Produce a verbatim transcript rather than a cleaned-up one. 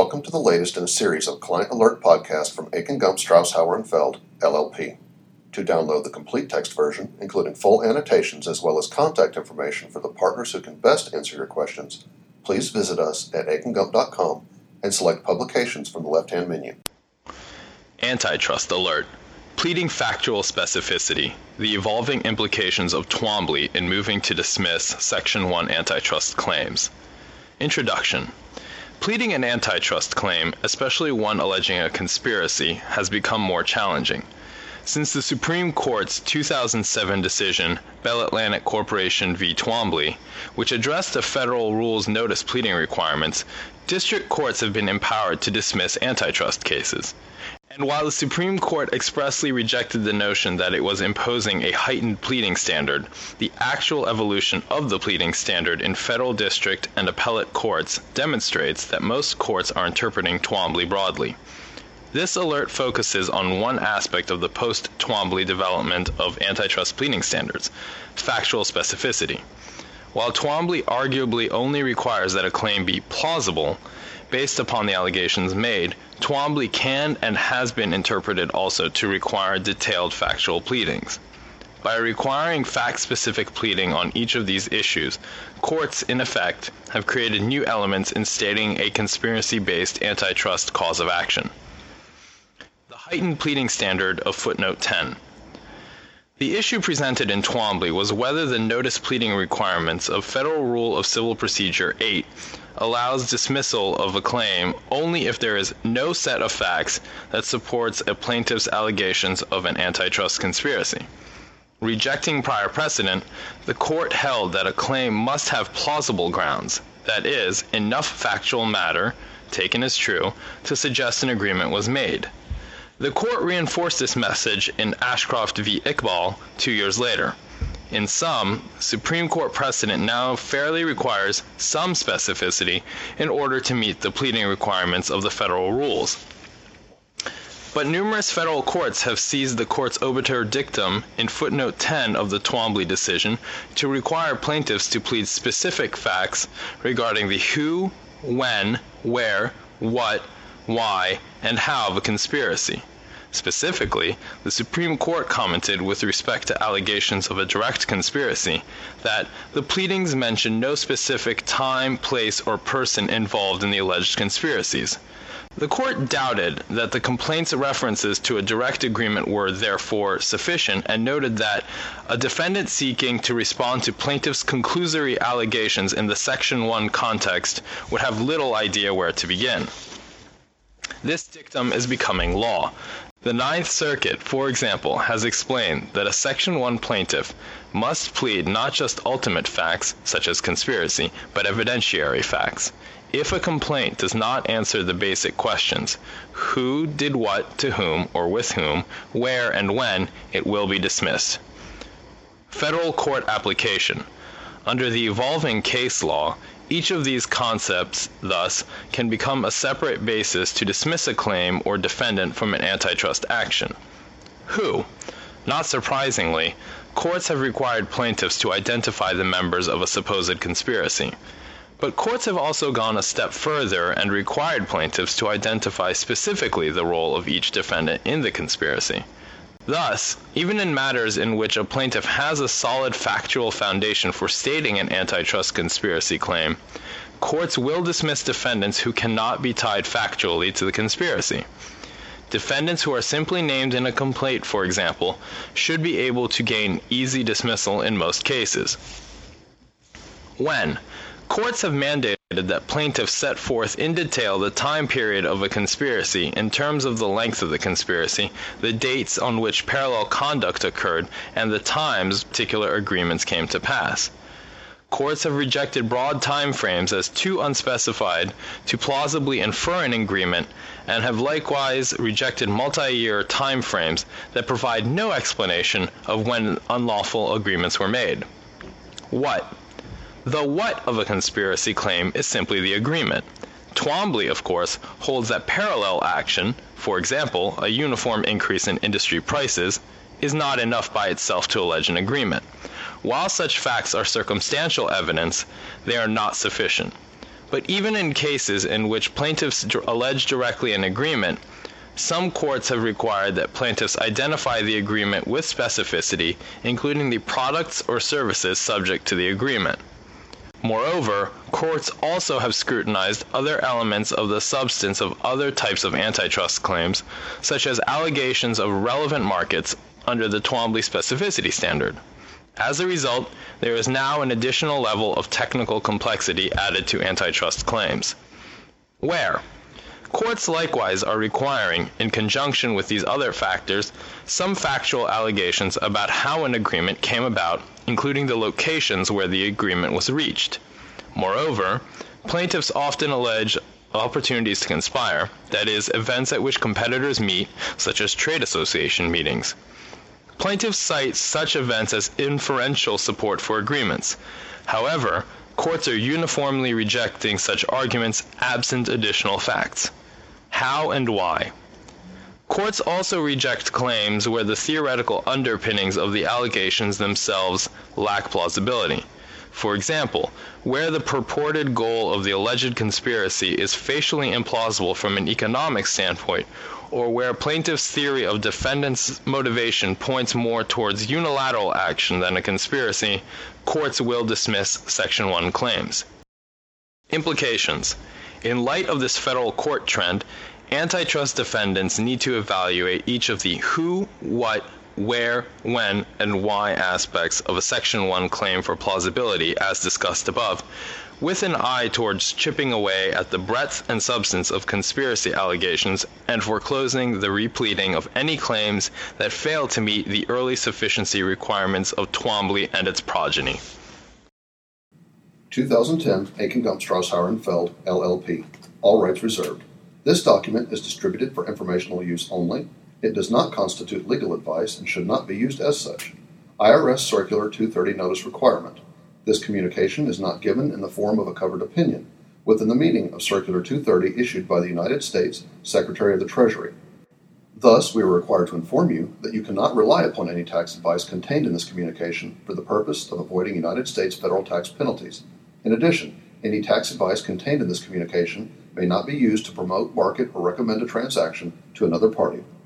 welcome to the latest in a series of Client Alert podcasts from Akin Gump Strauss Hauer and Feld, L L P. To download the complete text version, including full annotations as well as contact information for the partners who can best answer your questions, please visit us at akin gump dot com and select Publications from the left-hand menu. Antitrust Alert. Pleading factual specificity, the evolving implications of Twombly in moving to dismiss Section one antitrust claims. Introduction. Pleading an antitrust claim, especially one alleging a conspiracy, has become more challenging. Since the Supreme Court's two thousand seven decision, Bell Atlantic Corporation v. Twombly, which addressed the federal rules notice pleading requirements, district courts have been empowered to dismiss antitrust cases. And while the Supreme Court expressly rejected the notion that it was imposing a heightened pleading standard, the actual evolution of the pleading standard in federal district and appellate courts demonstrates that most courts are interpreting Twombly broadly. This alert focuses on one aspect of the post-Twombly development of antitrust pleading standards, factual specificity. While Twombly arguably only requires that a claim be plausible, based upon the allegations made, Twombly can and has been interpreted also to require detailed factual pleadings. By requiring fact-specific pleading on each of these issues, courts, in effect, have created new elements in stating a conspiracy-based antitrust cause of action. The heightened pleading standard of footnote ten. The issue presented in Twombly was whether the notice pleading requirements of Federal Rule of Civil Procedure eight allows dismissal of a claim only if there is no set of facts that supports a plaintiff's allegations of an antitrust conspiracy. Rejecting prior precedent, the court held that a claim must have plausible grounds, that is, enough factual matter, taken as true, to suggest an agreement was made. The court reinforced this message in Ashcroft v. Iqbal two years later. In sum, Supreme Court precedent now fairly requires some specificity in order to meet the pleading requirements of the federal rules. But numerous federal courts have seized the court's obiter dictum in footnote ten of the Twombly decision to require plaintiffs to plead specific facts regarding the who, when, where, what, why, and how of a conspiracy. Specifically, the Supreme Court commented with respect to allegations of a direct conspiracy that the pleadings mention no specific time, place, or person involved in the alleged conspiracies. The court doubted that the complaint's references to a direct agreement were therefore sufficient and noted that a defendant seeking to respond to plaintiff's conclusory allegations in the Section one context would have little idea where to begin. This dictum is becoming law. The Ninth Circuit, for example, has explained that a Section one plaintiff must plead not just ultimate facts, such as conspiracy, but evidentiary facts. If a complaint does not answer the basic questions, who did what to whom or with whom, where and when, it will be dismissed. Federal court application. Under the evolving case law, each of these concepts, thus, can become a separate basis to dismiss a claim or defendant from an antitrust action. Who? Not surprisingly, courts have required plaintiffs to identify the members of a supposed conspiracy. But courts have also gone a step further and required plaintiffs to identify specifically the role of each defendant in the conspiracy. Thus, even in matters in which a plaintiff has a solid factual foundation for stating an antitrust conspiracy claim, courts will dismiss defendants who cannot be tied factually to the conspiracy. Defendants who are simply named in a complaint, for example, should be able to gain easy dismissal in most cases. When? Courts have mandated that plaintiffs set forth in detail the time period of a conspiracy in terms of the length of the conspiracy, the dates on which parallel conduct occurred, and the times particular agreements came to pass. Courts have rejected broad time frames as too unspecified to plausibly infer an agreement, and have likewise rejected multi-year time frames that provide no explanation of when unlawful agreements were made. What? The what of a conspiracy claim is simply the agreement. Twombly, of course, holds that parallel action, for example, a uniform increase in industry prices, is not enough by itself to allege an agreement. While such facts are circumstantial evidence, they are not sufficient. But even in cases in which plaintiffs allege directly an agreement, some courts have required that plaintiffs identify the agreement with specificity, including the products or services subject to the agreement. Moreover, courts also have scrutinized other elements of the substance of other types of antitrust claims, such as allegations of relevant markets under the Twombly specificity standard. As a result, there is now an additional level of technical complexity added to antitrust claims. Where? Courts likewise are requiring, in conjunction with these other factors, some factual allegations about how an agreement came about, including the locations where the agreement was reached. Moreover, plaintiffs often allege opportunities to conspire, that is, events at which competitors meet, such as trade association meetings. Plaintiffs cite such events as inferential support for agreements. However, courts are uniformly rejecting such arguments absent additional facts. How and why? Courts also reject claims where the theoretical underpinnings of the allegations themselves lack plausibility. For example, where the purported goal of the alleged conspiracy is facially implausible from an economic standpoint, or where plaintiff's theory of defendant's motivation points more towards unilateral action than a conspiracy, courts will dismiss Section one claims. Implications. In light of this federal court trend, antitrust defendants need to evaluate each of the who, what, where, when, and why aspects of a Section one claim for plausibility, as discussed above, with an eye towards chipping away at the breadth and substance of conspiracy allegations and foreclosing the repleting of any claims that fail to meet the early sufficiency requirements of Twombly and its progeny. twenty ten Akin Gump Strauss-Hauer and Feld, L L P. All rights reserved. This document is distributed for informational use only. It does not constitute legal advice and should not be used as such. I R S Circular two thirty Notice Requirement. This communication is not given in the form of a covered opinion, within the meaning of Circular two thirty issued by the United States Secretary of the Treasury. Thus, we are required to inform you that you cannot rely upon any tax advice contained in this communication for the purpose of avoiding United States federal tax penalties. In addition, any tax advice contained in this communication may not be used to promote, market, or recommend a transaction to another party.